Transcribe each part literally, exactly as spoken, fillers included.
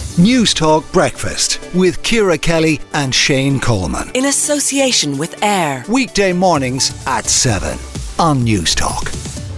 News Talk Breakfast with Ciara Kelly and Shane Coleman. In association with AIR. Weekday mornings at seven on News Talk.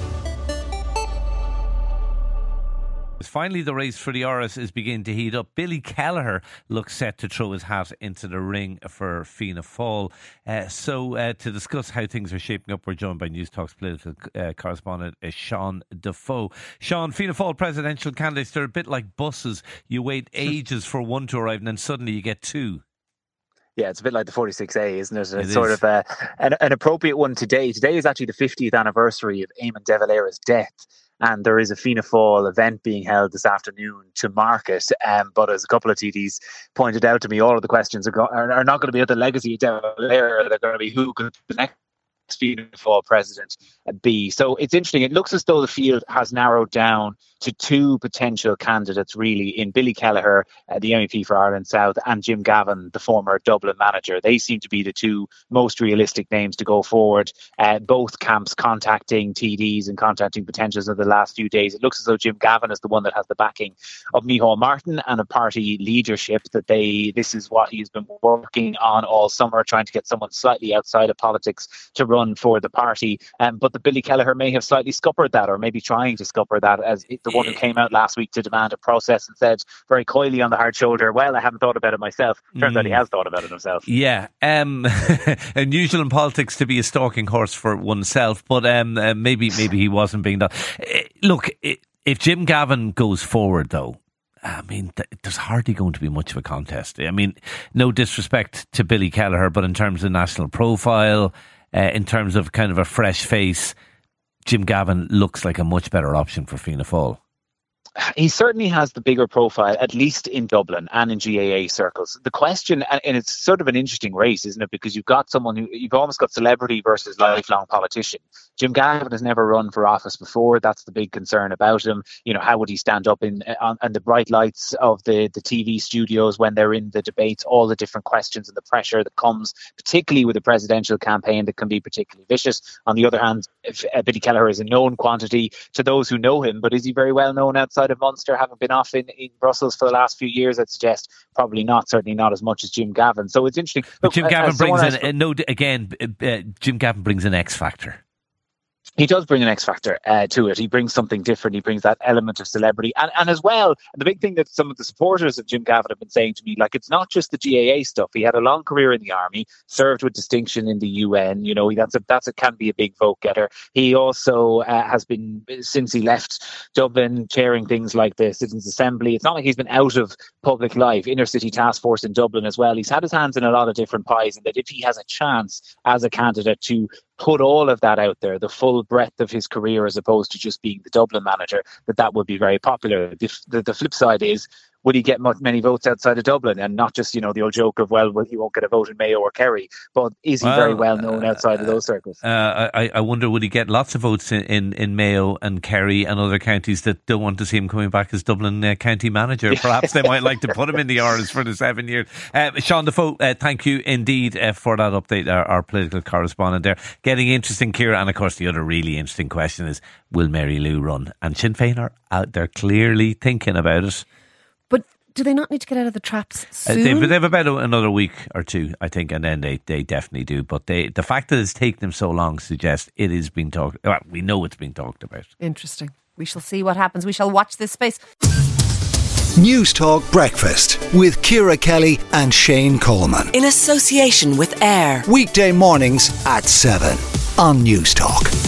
Finally, the race for the Áras is beginning to heat up. Billy Kelleher looks set to throw his hat into the ring for Fianna Fáil. Uh, so, uh, to discuss how things are shaping up, we're joined by News Talk's political uh, correspondent, uh, Sean Defoe. Sean, Fianna Fáil presidential candidates, they're a bit like buses. You wait ages for one to arrive and then suddenly you get two. Yeah, it's a bit like the forty-six A, isn't it? It's it sort is. of a, an, an appropriate one today. Today is actually the fiftieth anniversary of Eamon de Valera's death. And there is a Fianna Fáil event being held this afternoon to mark it. Um, but as a couple of T Ds pointed out to me, all of the questions are, go- are, are not going to be about the legacy of De Valera. They're going to be who could the next Fianna Fáil president be. So it's interesting. It looks as though the field has narrowed down to two potential candidates, really, in Billy Kelleher, uh, the M E P for Ireland South, and Jim Gavin, the former Dublin manager. They seem to be the two most realistic names to go forward. Uh, both camps contacting T Ds and contacting potentials in the last few days. It looks as though Jim Gavin is the one that has the backing of Micheál Martin and a party leadership that they, this is what he's been working on all summer, trying to get someone slightly outside of politics to run for the party. Um, but the Billy Kelleher may have slightly scuppered that, or maybe trying to scupper that, as the one who came out last week to demand a process and said very coyly on the hard shoulder, well, I haven't thought about it myself. Turns mm. out he has thought about it himself. Yeah. Um, unusual in politics to be a stalking horse for oneself, but um, uh, maybe maybe he wasn't being done. Uh, look, if Jim Gavin goes forward, though, I mean, th- there's hardly going to be much of a contest. I mean, no disrespect to Billy Kelleher, but in terms of national profile, uh, in terms of kind of a fresh face, Jim Gavin looks like a much better option for Fianna Fáil. He certainly has the bigger profile, at least in Dublin and in G A A circles. The question, and it's sort of an interesting race, isn't it? Because you've got someone who, you've almost got celebrity versus lifelong politician. Jim Gavin has never run for office before. That's the big concern about him. You know, how would he stand up in on, on the bright lights of the, the T V studios when they're in the debates, all the different questions and the pressure that comes, particularly with a presidential campaign that can be particularly vicious. On the other hand, if, uh, Billy Kelleher is a known quantity to those who know him, but is he very well known outside of Munster, having been off in, in Brussels for the last few years? I'd suggest probably not, certainly not as much as Jim Gavin. So it's interesting. But Look, Jim Gavin brings in, asked, uh, no, again, uh, Jim Gavin brings an X factor. He does bring an X factor uh, to it. He brings something different. He brings that element of celebrity. And, and as well, the big thing that some of the supporters of Jim Gavin have been saying to me, like, it's not just the G A A stuff. He had a long career in the army, served with distinction in the U N. You know, that's a, that's a, can be a big vote getter. He also uh, has been, since he left Dublin, chairing things like the Citizens' Assembly. It's not like he's been out of public life. Inner City Task Force in Dublin as well. He's had his hands in a lot of different pies, and that if he has a chance as a candidate to put all of that out there, the full breadth of his career as opposed to just being the Dublin manager, that that would be very popular. The, the, the flip side is, would he get much, many votes outside of Dublin? And not just, you know, the old joke of, well, well he won't get a vote in Mayo or Kerry, but is he well, very well known outside uh, of those circles? Uh, I, I wonder, would he get lots of votes in, in, in Mayo and Kerry and other counties that don't want to see him coming back as Dublin uh, county manager? Perhaps they might like to put him in the Áras for the seven years. Uh, Sean Defoe, uh, thank you indeed uh, for that update, our, our political correspondent there. Getting interesting, Ciara, and of course the other really interesting question is, will Mary Lou run? And Sinn Féin are out there clearly thinking about it. But do they not need to get out of the traps soon? Uh, they've, they've about another week or two, I think, and then they, they definitely do. But they, the fact that it's taken them so long suggests it is being talked. Well, we know it's being talked about. Interesting. We shall see what happens. We shall watch this space. News Talk Breakfast with Ciara Kelly and Shane Coleman. In association with AIR. Weekday mornings at seven on News Talk.